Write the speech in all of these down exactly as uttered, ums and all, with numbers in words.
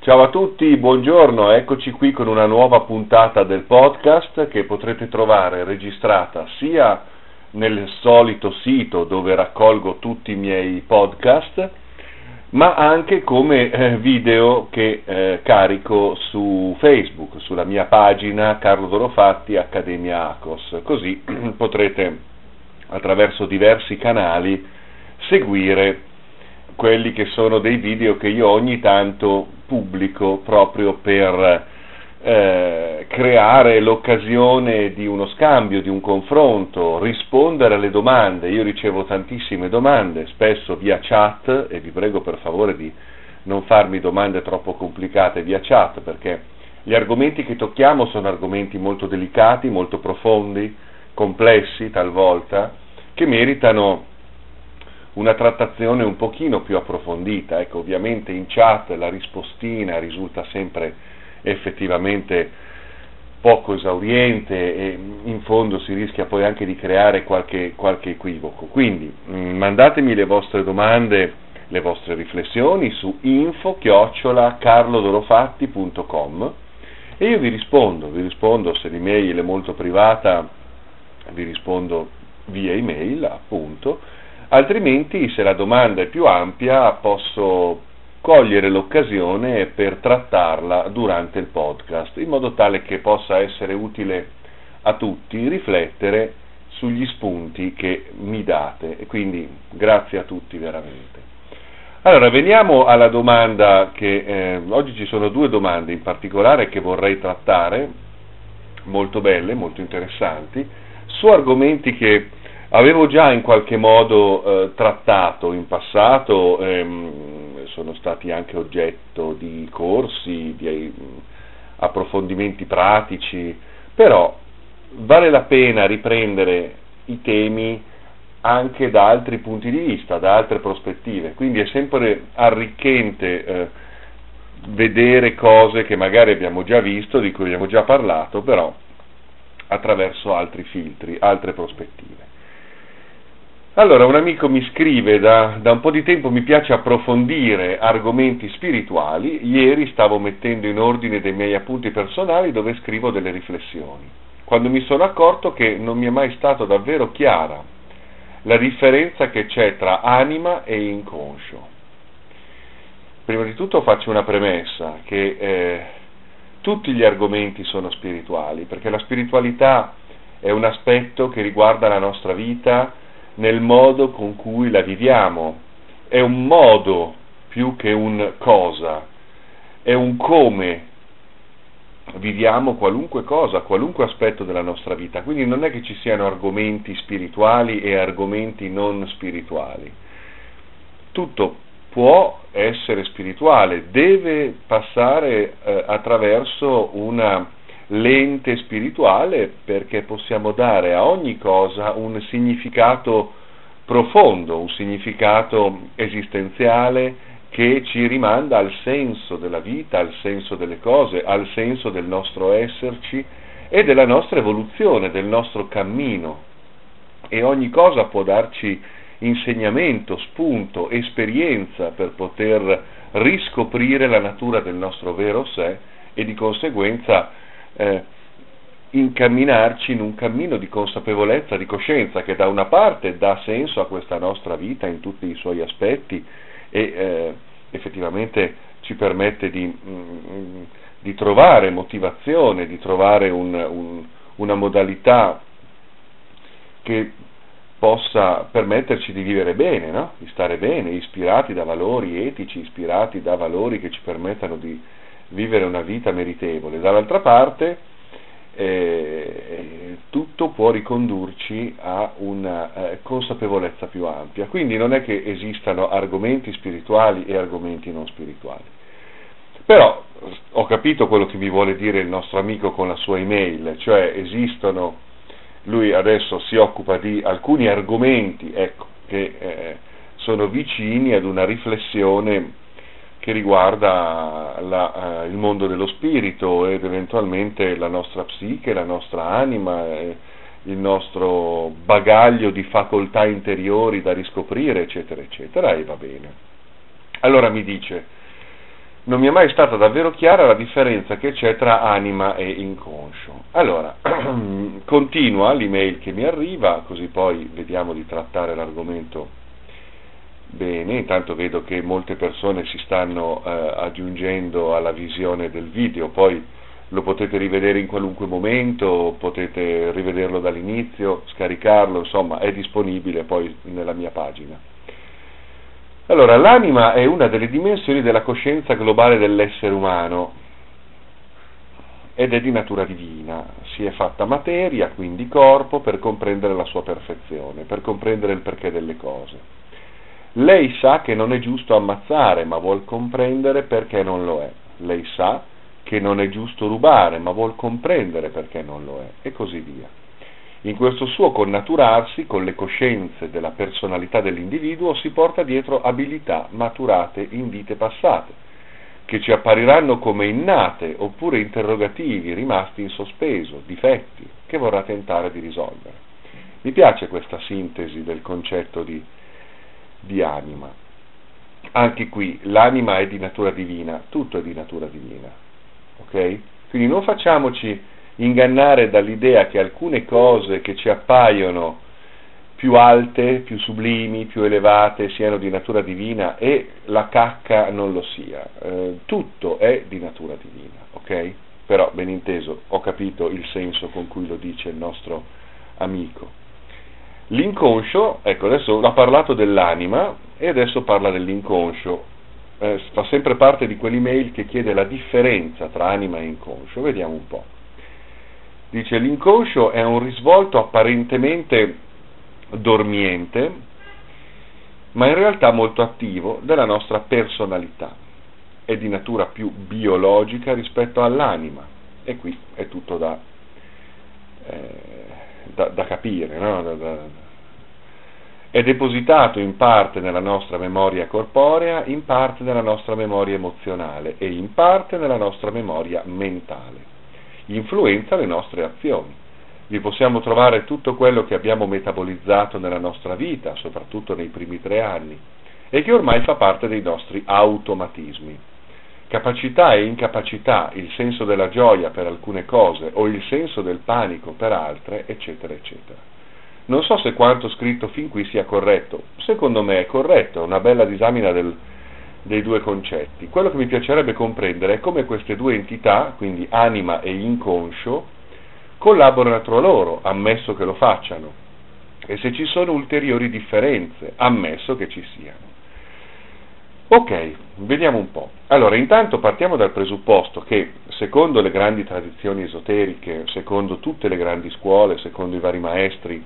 Ciao a tutti, buongiorno, eccoci qui con una nuova puntata del podcast che potrete trovare registrata sia nel solito sito dove raccolgo tutti i miei podcast, ma anche come eh, video che eh, carico su Facebook, sulla mia pagina Carlo Dorofatti Accademia Acos, così potrete attraverso diversi canali seguire quelli che sono dei video che io ogni tanto pubblico proprio per eh, creare l'occasione di uno scambio, di un confronto, rispondere alle domande. Io ricevo tantissime domande, spesso via chat, e vi prego per favore di non farmi domande troppo complicate via chat, perché gli argomenti che tocchiamo sono argomenti molto delicati, molto profondi, complessi talvolta, che meritano una trattazione un pochino più approfondita. Ecco, ovviamente in chat la rispostina risulta sempre effettivamente poco esauriente e in fondo si rischia poi anche di creare qualche, qualche equivoco. Quindi mh, mandatemi le vostre domande, le vostre riflessioni su info chiocciola carlodorofatti punto com e io vi rispondo, vi rispondo se l'email è molto privata, vi rispondo via email appunto. Altrimenti, se la domanda è più ampia, posso cogliere l'occasione per trattarla durante il podcast, in modo tale che possa essere utile a tutti riflettere sugli spunti che mi date. E quindi grazie a tutti veramente. Allora, veniamo alla domanda che eh, oggi ci sono due domande in particolare che vorrei trattare, molto belle, molto interessanti, su argomenti che avevo già in qualche modo eh, trattato in passato, ehm, sono stati anche oggetto di corsi, di eh, approfondimenti pratici, però vale la pena riprendere i temi anche da altri punti di vista, da altre prospettive, quindi è sempre arricchente eh, vedere cose che magari abbiamo già visto, di cui abbiamo già parlato, però attraverso altri filtri, altre prospettive. Allora, un amico mi scrive da, da un po' di tempo: mi piace approfondire argomenti spirituali. Ieri stavo mettendo in ordine dei miei appunti personali dove scrivo delle riflessioni, quando mi sono accorto che non mi è mai stato davvero chiara la differenza che c'è tra anima e inconscio. Prima di tutto faccio una premessa, che eh, tutti gli argomenti sono spirituali, perché la spiritualità è un aspetto che riguarda la nostra vita nel modo con cui la viviamo, è un modo più che un cosa, è un come viviamo qualunque cosa, qualunque aspetto della nostra vita. Quindi non è che ci siano argomenti spirituali e argomenti non spirituali, tutto può essere spirituale, deve passare eh, attraverso una lente spirituale, perché possiamo dare a ogni cosa un significato profondo, un significato esistenziale che ci rimanda al senso della vita, al senso delle cose, al senso del nostro esserci e della nostra evoluzione, del nostro cammino. E ogni cosa può darci insegnamento, spunto, esperienza per poter riscoprire la natura del nostro vero sé e di conseguenza Eh, incamminarci in un cammino di consapevolezza, di coscienza, che da una parte dà senso a questa nostra vita in tutti i suoi aspetti e eh, effettivamente ci permette di, mm, di trovare motivazione, di trovare un, un, una modalità che possa permetterci di vivere bene, no? Di stare bene, ispirati da valori etici, ispirati da valori che ci permettano di vivere una vita meritevole. Dall'altra parte eh, tutto può ricondurci a una eh, consapevolezza più ampia, quindi non è che esistano argomenti spirituali e argomenti non spirituali. Però ho capito quello che mi vuole dire il nostro amico con la sua email, cioè esistono, lui adesso si occupa di alcuni argomenti, ecco, che eh, sono vicini ad una riflessione che riguarda la, eh, il mondo dello spirito ed eventualmente la nostra psiche, la nostra anima, eh, il nostro bagaglio di facoltà interiori da riscoprire, eccetera, eccetera, e va bene. Allora mi dice: non mi è mai stata davvero chiara la differenza che c'è tra anima e inconscio. Allora, continua l'email che mi arriva, così poi vediamo di trattare l'argomento bene. Intanto vedo che molte persone si stanno eh, aggiungendo alla visione del video, poi lo potete rivedere in qualunque momento, potete rivederlo dall'inizio, scaricarlo, insomma è disponibile poi nella mia pagina. Allora, l'anima è una delle dimensioni della coscienza globale dell'essere umano ed è di natura divina. Si è fatta materia, quindi corpo, per comprendere la sua perfezione, per comprendere il perché delle cose. Lei sa che non è giusto ammazzare, ma vuol comprendere perché non lo è. Lei sa che non è giusto rubare, ma vuol comprendere perché non lo è, e così via. In questo suo connaturarsi con le coscienze della personalità dell'individuo si porta dietro abilità maturate in vite passate, che ci appariranno come innate oppure interrogativi rimasti in sospeso, difetti che vorrà tentare di risolvere. Mi piace questa sintesi del concetto di, di anima. Anche qui l'anima è di natura divina, tutto è di natura divina, ok? Quindi non facciamoci ingannare dall'idea che alcune cose che ci appaiono più alte, più sublimi, più elevate siano di natura divina e la cacca non lo sia. Eh, tutto è di natura divina, ok? Però, ben inteso, ho capito il senso con cui lo dice il nostro amico. L'inconscio, ecco, adesso ha parlato dell'anima e adesso parla dell'inconscio. Eh, fa sempre parte di quell'email che chiede la differenza tra anima e inconscio. Vediamo un po'. Dice: l'inconscio è un risvolto apparentemente dormiente, ma in realtà molto attivo della nostra personalità. È di natura più biologica rispetto all'anima, e qui è tutto da, eh, da, da capire, no? da, da, è depositato in parte nella nostra memoria corporea, in parte nella nostra memoria emozionale e in parte nella nostra memoria mentale. Influenza le nostre azioni. Vi possiamo trovare tutto quello che abbiamo metabolizzato nella nostra vita, soprattutto nei primi tre anni, e che ormai fa parte dei nostri automatismi. Capacità e incapacità, il senso della gioia per alcune cose o il senso del panico per altre, eccetera, eccetera. Non so se quanto scritto fin qui sia corretto. Secondo me è corretto, è una bella disamina del dei due concetti. Quello che mi piacerebbe comprendere è come queste due entità, quindi anima e inconscio, collaborano tra loro, ammesso che lo facciano, e se ci sono ulteriori differenze, ammesso che ci siano. Ok, vediamo un po'. Allora, intanto partiamo dal presupposto che, secondo le grandi tradizioni esoteriche, secondo tutte le grandi scuole, secondo i vari maestri,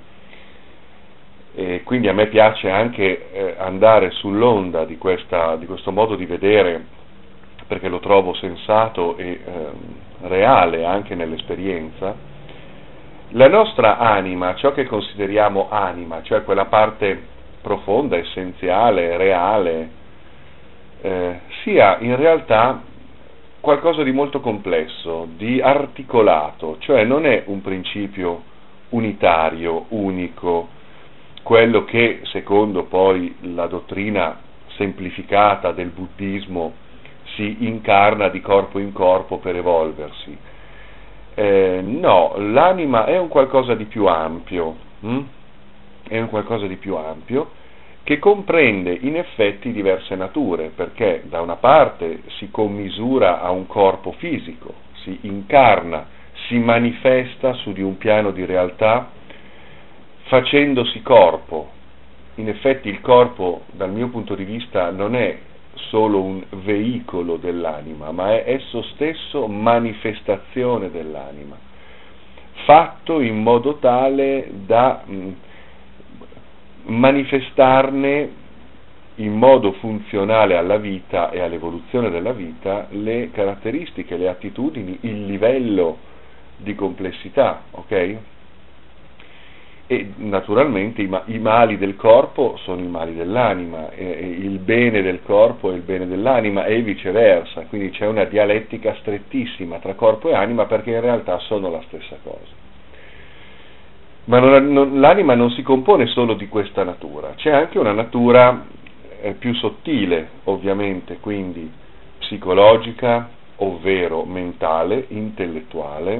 e quindi a me piace anche eh, andare sull'onda di, questa, di questo modo di vedere, perché lo trovo sensato e eh, reale anche nell'esperienza. La nostra anima, ciò che consideriamo anima, cioè quella parte profonda, essenziale, reale, eh, sia in realtà qualcosa di molto complesso, di articolato, cioè non è un principio unitario, unico, quello che, secondo poi la dottrina semplificata del buddismo, si incarna di corpo in corpo per evolversi. Eh, no, l'anima è un qualcosa di più ampio, hm? è un qualcosa di più ampio che comprende in effetti diverse nature, perché da una parte si commisura a un corpo fisico, si incarna, si manifesta su di un piano di realtà facendosi corpo. In effetti il corpo, dal mio punto di vista, non è solo un veicolo dell'anima, ma è esso stesso manifestazione dell'anima, fatto in modo tale da mh, manifestarne in modo funzionale alla vita e all'evoluzione della vita le caratteristiche, le attitudini, il livello di complessità, ok? E naturalmente i, ma- i mali del corpo sono i mali dell'anima, e, e il bene del corpo è il bene dell'anima e viceversa, quindi c'è una dialettica strettissima tra corpo e anima, perché in realtà sono la stessa cosa. Ma non, non, l'anima non si compone solo di questa natura, c'è anche una natura eh, più sottile, ovviamente, quindi psicologica, ovvero mentale, intellettuale,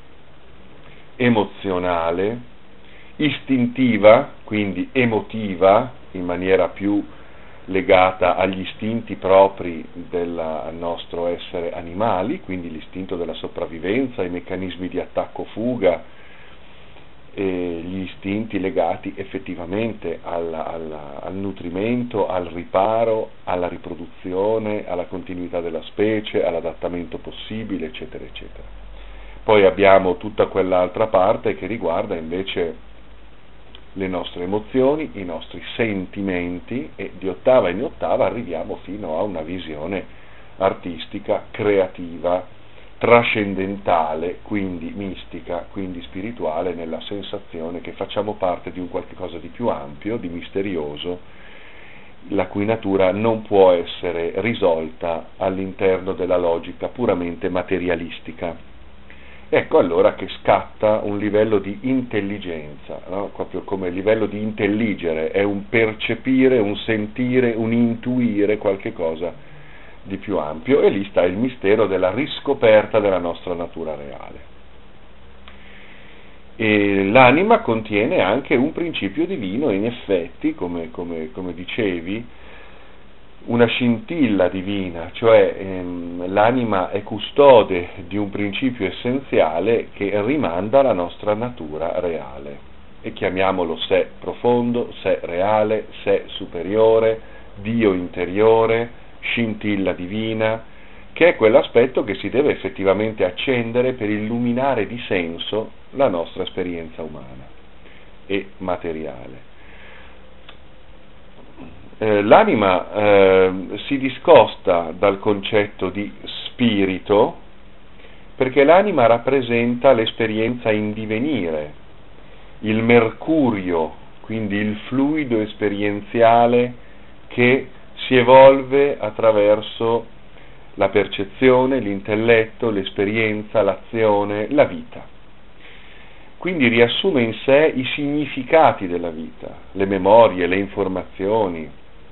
emozionale, istintiva, quindi emotiva, in maniera più legata agli istinti propri del nostro essere animali, quindi l'istinto della sopravvivenza, i meccanismi di attacco-fuga, e gli istinti legati effettivamente al, al, al nutrimento, al riparo, alla riproduzione, alla continuità della specie, all'adattamento possibile, eccetera, eccetera. Poi abbiamo tutta quell'altra parte che riguarda invece le nostre emozioni, i nostri sentimenti, e di ottava in ottava arriviamo fino a una visione artistica, creativa, trascendentale, quindi mistica, quindi spirituale, nella sensazione che facciamo parte di un qualche cosa di più ampio, di misterioso, la cui natura non può essere risolta all'interno della logica puramente materialistica. Ecco allora che scatta un livello di intelligenza, no? Proprio come il livello di intelligere, è un percepire, un sentire, un intuire qualche cosa di più ampio, e lì sta il mistero della riscoperta della nostra natura reale. E l'anima contiene anche un principio divino, in effetti, come, come, come dicevi, una scintilla divina, cioè ehm, l'anima è custode di un principio essenziale che rimanda alla nostra natura reale, e chiamiamolo sé profondo, sé reale, sé superiore, Dio interiore, scintilla divina, che è quell'aspetto che si deve effettivamente accendere per illuminare di senso la nostra esperienza umana e materiale. Eh, l'anima eh, si discosta dal concetto di spirito, perché l'anima rappresenta l'esperienza in divenire, il mercurio, quindi il fluido esperienziale che si evolve attraverso la percezione, l'intelletto, l'esperienza, l'azione, la vita. Quindi riassume in sé i significati della vita, le memorie, le informazioni,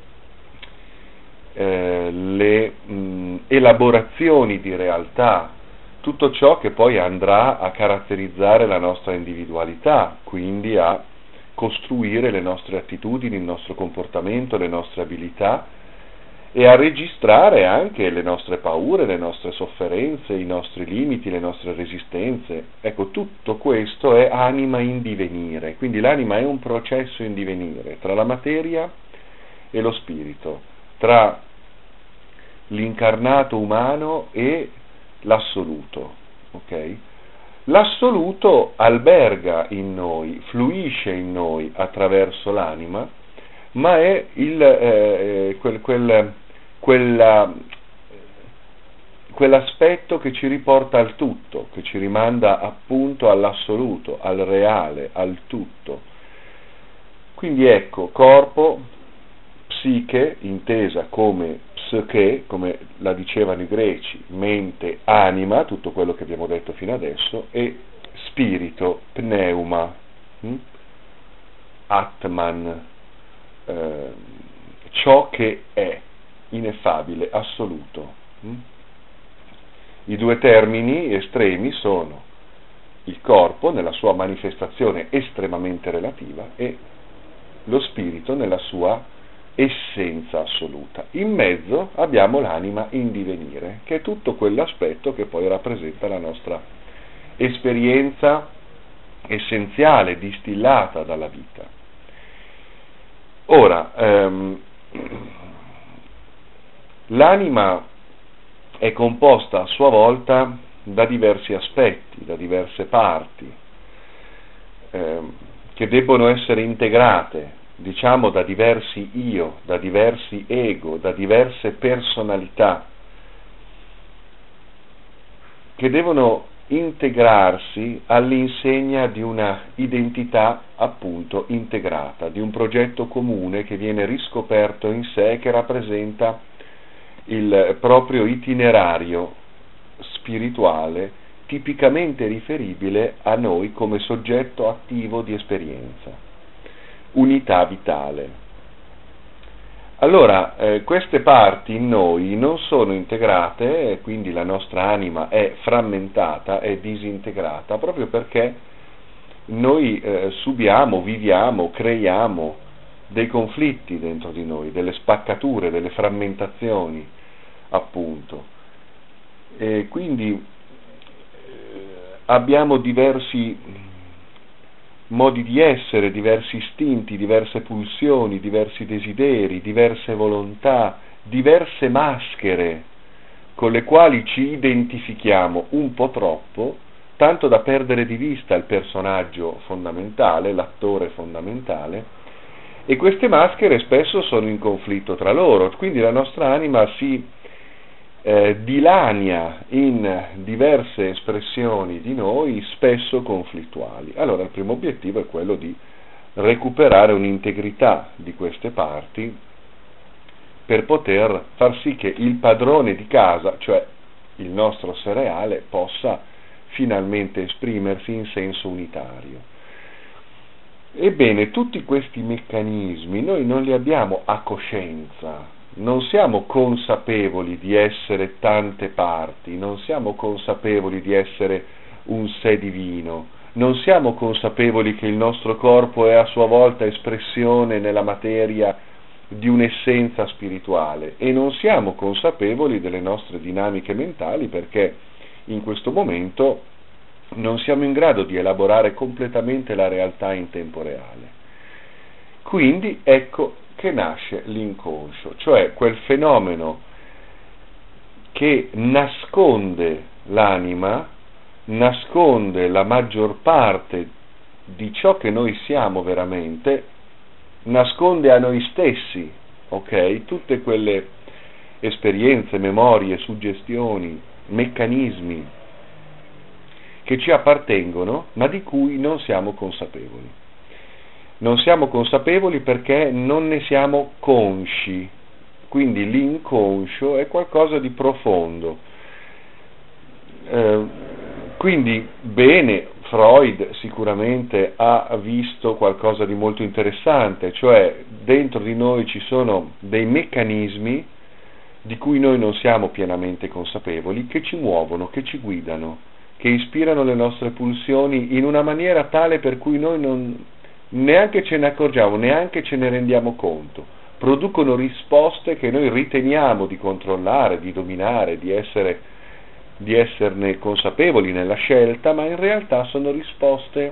eh, le mh, elaborazioni di realtà, tutto ciò che poi andrà a caratterizzare la nostra individualità, quindi a costruire le nostre attitudini, il nostro comportamento, le nostre abilità, e a registrare anche le nostre paure, le nostre sofferenze, i nostri limiti, le nostre resistenze. Ecco, tutto questo è anima in divenire, quindi l'anima è un processo in divenire tra la materia e lo spirito, tra l'incarnato umano e l'assoluto, ok? L'assoluto alberga in noi, fluisce in noi attraverso l'anima, ma è il, eh, quel, quel, quella, quell'aspetto che ci riporta al tutto, che ci rimanda appunto all'assoluto, al reale, al tutto. Quindi ecco, corpo, psiche, intesa come psiche, come la dicevano i greci, mente, anima, tutto quello che abbiamo detto fino adesso, e spirito, pneuma, hm? Atman, eh, ciò che è ineffabile, assoluto. Hm? I due termini estremi sono il corpo nella sua manifestazione estremamente relativa e lo spirito nella sua essenza assoluta. In mezzo abbiamo l'anima in divenire, che è tutto quell'aspetto che poi rappresenta la nostra esperienza essenziale, distillata dalla vita. Ora, ehm, l'anima è composta a sua volta da diversi aspetti, da diverse parti, ehm, che debbono essere integrate, diciamo, da diversi io, da diversi ego, da diverse personalità, che devono integrarsi all'insegna di una identità appunto integrata, di un progetto comune che viene riscoperto in sé, che rappresenta il proprio itinerario spirituale tipicamente riferibile a noi come soggetto attivo di esperienza, unità vitale. Allora, eh, queste parti in noi non sono integrate, e quindi la nostra anima è frammentata, è disintegrata, proprio perché noi eh, subiamo, viviamo, creiamo dei conflitti dentro di noi, delle spaccature, delle frammentazioni, appunto. E quindi eh, abbiamo diversi modi di essere, diversi istinti, diverse pulsioni, diversi desideri, diverse volontà, diverse maschere con le quali ci identifichiamo un po' troppo, tanto da perdere di vista il personaggio fondamentale, l'attore fondamentale, e queste maschere spesso sono in conflitto tra loro, quindi la nostra anima si eh, dilania in diverse espressioni di noi, spesso conflittuali. Allora il primo obiettivo è quello di recuperare un'integrità di queste parti per poter far sì che il padrone di casa, cioè il nostro cereale, possa finalmente esprimersi in senso unitario. Ebbene, tutti questi meccanismi noi non li abbiamo a coscienza, non siamo consapevoli di essere tante parti, non siamo consapevoli di essere un sé divino, non siamo consapevoli che il nostro corpo è a sua volta espressione nella materia di un'essenza spirituale, e non siamo consapevoli delle nostre dinamiche mentali perché in questo momento non siamo in grado di elaborare completamente la realtà in tempo reale. Quindi ecco che nasce l'inconscio, cioè quel fenomeno che nasconde l'anima, nasconde la maggior parte di ciò che noi siamo veramente, nasconde a noi stessi, ok? Tutte quelle esperienze, memorie, suggestioni, meccanismi che ci appartengono, ma di cui non siamo consapevoli. Non siamo consapevoli perché non ne siamo consci, quindi l'inconscio è qualcosa di profondo. Eh, quindi bene, Freud sicuramente ha visto qualcosa di molto interessante, cioè dentro di noi ci sono dei meccanismi di cui noi non siamo pienamente consapevoli, che ci muovono, che ci guidano, che ispirano le nostre pulsioni in una maniera tale per cui noi non neanche ce ne accorgiamo, neanche ce ne rendiamo conto, producono risposte che noi riteniamo di controllare, di dominare, di essere, di esserne consapevoli nella scelta, ma in realtà sono risposte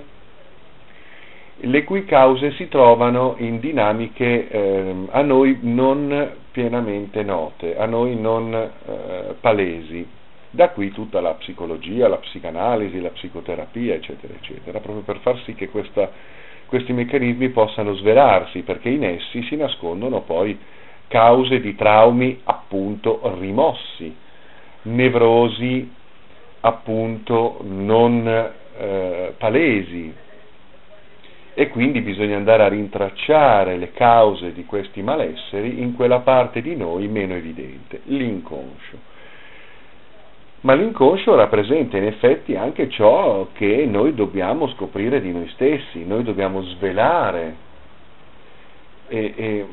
le cui cause si trovano in dinamiche eh, a noi non pienamente note, a noi non eh, palesi. Da qui tutta la psicologia, la psicanalisi, la psicoterapia, eccetera, eccetera, proprio per far sì che questa questi meccanismi possano svelarsi, perché in essi si nascondono poi cause di traumi appunto rimossi, nevrosi appunto non eh, palesi, e quindi bisogna andare a rintracciare le cause di questi malesseri in quella parte di noi meno evidente, l'inconscio. Ma l'inconscio rappresenta in effetti anche ciò che noi dobbiamo scoprire di noi stessi, noi dobbiamo svelare. E, e,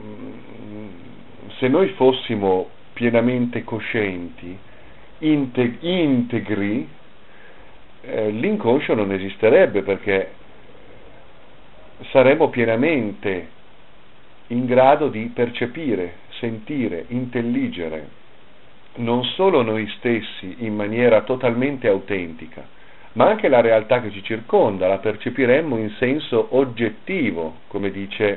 se noi fossimo pienamente coscienti, integ- integri, eh, l'inconscio non esisterebbe, perché saremmo pienamente in grado di percepire, sentire, intelligere non solo noi stessi in maniera totalmente autentica, ma anche la realtà che ci circonda, la percepiremmo in senso oggettivo, come dice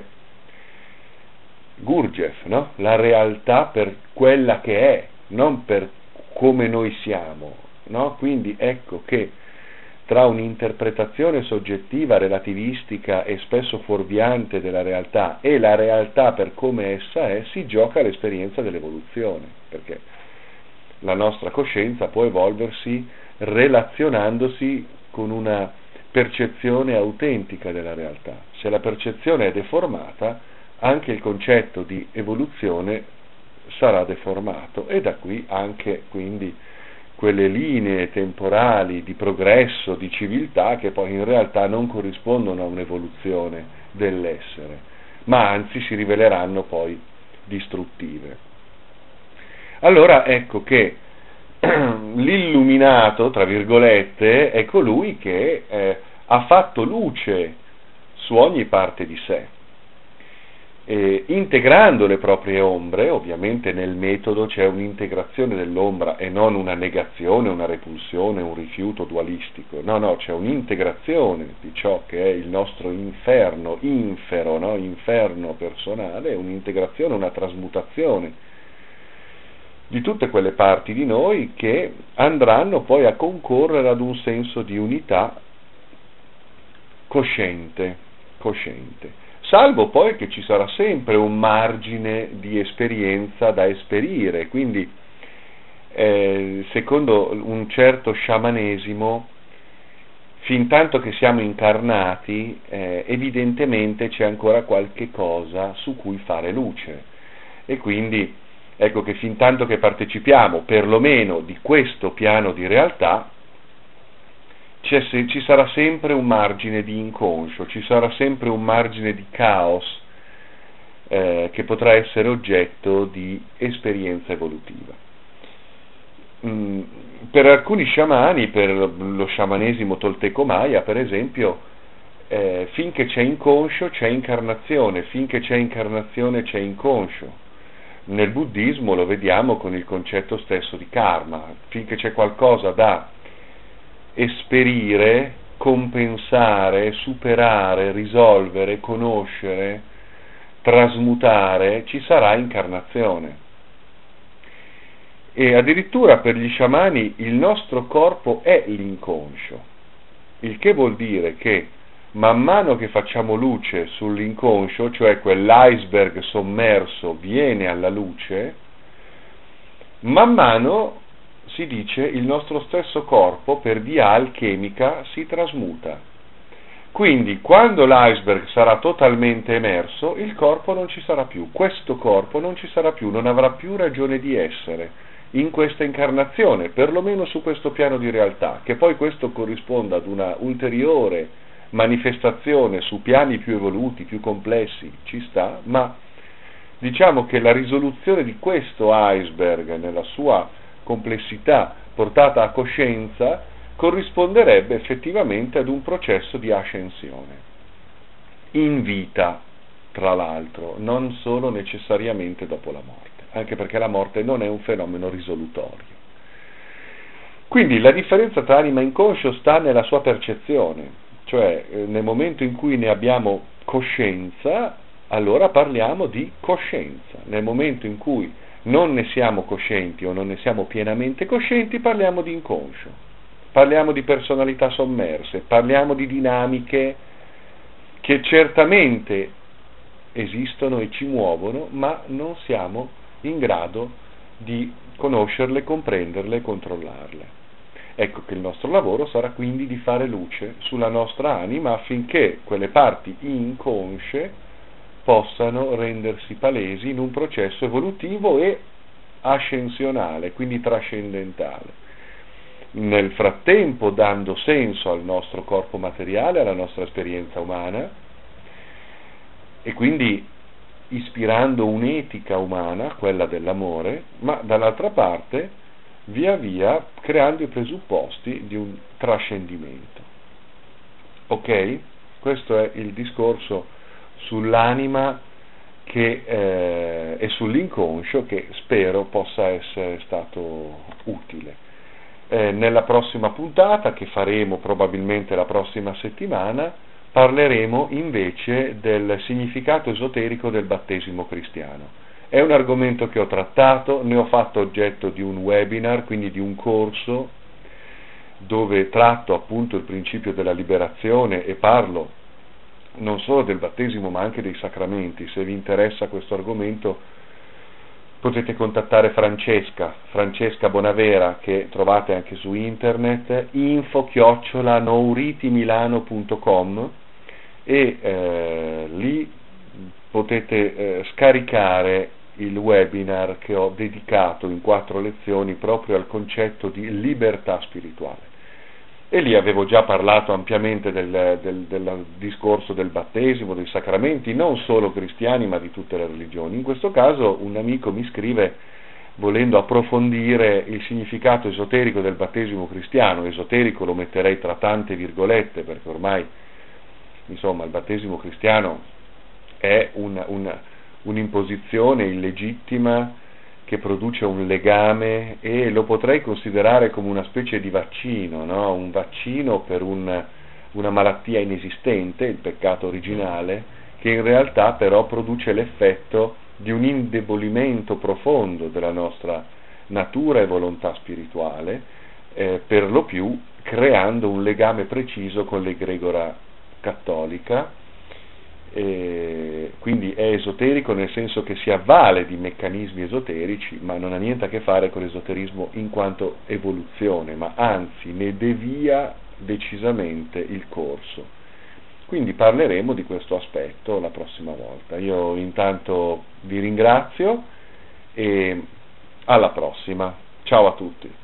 Gurdjieff, no? La realtà per quella che è, non per come noi siamo, no? Quindi ecco che tra un'interpretazione soggettiva, relativistica e spesso fuorviante della realtà e la realtà per come essa è, si gioca l'esperienza dell'evoluzione, perché la nostra coscienza può evolversi relazionandosi con una percezione autentica della realtà. Se la percezione è deformata, anche il concetto di evoluzione sarà deformato, e da qui anche quindi quelle linee temporali di progresso, di civiltà, che poi in realtà non corrispondono a un'evoluzione dell'essere, ma anzi si riveleranno poi distruttive. Allora ecco che l'illuminato, tra virgolette, è colui che eh, ha fatto luce su ogni parte di sé, eh, integrando le proprie ombre. Ovviamente nel metodo c'è un'integrazione dell'ombra e non una negazione, una repulsione, un rifiuto dualistico, no, no, c'è un'integrazione di ciò che è il nostro inferno, infero, no? Inferno personale, un'integrazione, una trasmutazione di tutte quelle parti di noi che andranno poi a concorrere ad un senso di unità cosciente, cosciente, salvo poi che ci sarà sempre un margine di esperienza da esperire, quindi eh, secondo un certo sciamanesimo, fin tanto che siamo incarnati, eh, evidentemente c'è ancora qualche cosa su cui fare luce, e quindi ecco che fin tanto che partecipiamo perlomeno di questo piano di realtà, c'è, se, ci sarà sempre un margine di inconscio, ci sarà sempre un margine di caos eh, che potrà essere oggetto di esperienza evolutiva. Mm, per alcuni sciamani, per lo sciamanesimo tolteco Maya per esempio, eh, finché c'è inconscio c'è incarnazione, finché c'è incarnazione c'è inconscio. Nel buddismo lo vediamo con il concetto stesso di karma, finché c'è qualcosa da esperire, compensare, superare, risolvere, conoscere, trasmutare, ci sarà incarnazione. E addirittura per gli sciamani il nostro corpo è l'inconscio, il che vuol dire che man mano che facciamo luce sull'inconscio, cioè quell'iceberg sommerso viene alla luce, man mano, si dice, il nostro stesso corpo per via alchemica si trasmuta. Quindi quando l'iceberg sarà totalmente emerso, il corpo non ci sarà più, questo corpo non ci sarà più, non avrà più ragione di essere in questa incarnazione, perlomeno su questo piano di realtà. Che poi questo corrisponda ad una ulteriore manifestazione su piani più evoluti, più complessi, ci sta, ma diciamo che la risoluzione di questo iceberg nella sua complessità portata a coscienza corrisponderebbe effettivamente ad un processo di ascensione in vita, tra l'altro, non solo necessariamente dopo la morte, anche perché la morte non è un fenomeno risolutorio. Quindi la differenza tra anima e inconscio sta nella sua percezione, cioè eh, nel momento in cui ne abbiamo coscienza, allora parliamo di coscienza. Nel momento in cui non ne siamo coscienti o non ne siamo pienamente coscienti, parliamo di inconscio, parliamo di personalità sommerse, parliamo di dinamiche che certamente esistono e ci muovono, ma non siamo in grado di conoscerle, comprenderle e controllarle. Ecco che il nostro lavoro sarà quindi di fare luce sulla nostra anima affinché quelle parti inconsce possano rendersi palesi in un processo evolutivo e ascensionale, quindi trascendentale. Nel frattempo dando senso al nostro corpo materiale, alla nostra esperienza umana, e quindi ispirando un'etica umana, quella dell'amore, ma dall'altra parte via via creando i presupposti di un trascendimento. Ok? Questo è il discorso sull'anima che, eh, e sull'inconscio, che spero possa essere stato utile. Eh, nella prossima puntata, che faremo probabilmente la prossima settimana, parleremo invece del significato esoterico del battesimo cristiano. È un argomento che ho trattato, ne ho fatto oggetto di un webinar, quindi di un corso, dove tratto appunto il principio della liberazione e parlo non solo del battesimo ma anche dei sacramenti. Se vi interessa questo argomento potete contattare Francesca, Francesca Bonavera, che trovate anche su internet, info chiocciola nouritimilano punto com, e eh, lì potete eh, scaricare il webinar che ho dedicato in quattro lezioni proprio al concetto di libertà spirituale. e lì avevo già parlato ampiamente del, del, del discorso del battesimo, dei sacramenti, non solo cristiani ma di tutte le religioni. In questo caso un amico mi scrive volendo approfondire il significato esoterico del battesimo cristiano. Esoterico lo metterei tra tante virgolette, perché ormai insomma il battesimo cristiano è un, un, un'imposizione illegittima che produce un legame, e lo potrei considerare come una specie di vaccino, no? Un vaccino per un, una malattia inesistente, il peccato originale, che in realtà però produce l'effetto di un indebolimento profondo della nostra natura e volontà spirituale, eh, per lo più creando un legame preciso con l'egregora cattolica. E quindi è esoterico nel senso che si avvale di meccanismi esoterici, ma non ha niente a che fare con l'esoterismo in quanto evoluzione, ma anzi ne devia decisamente il corso. Quindi parleremo di questo aspetto la prossima volta. Io intanto vi ringrazio e alla prossima. Ciao a tutti.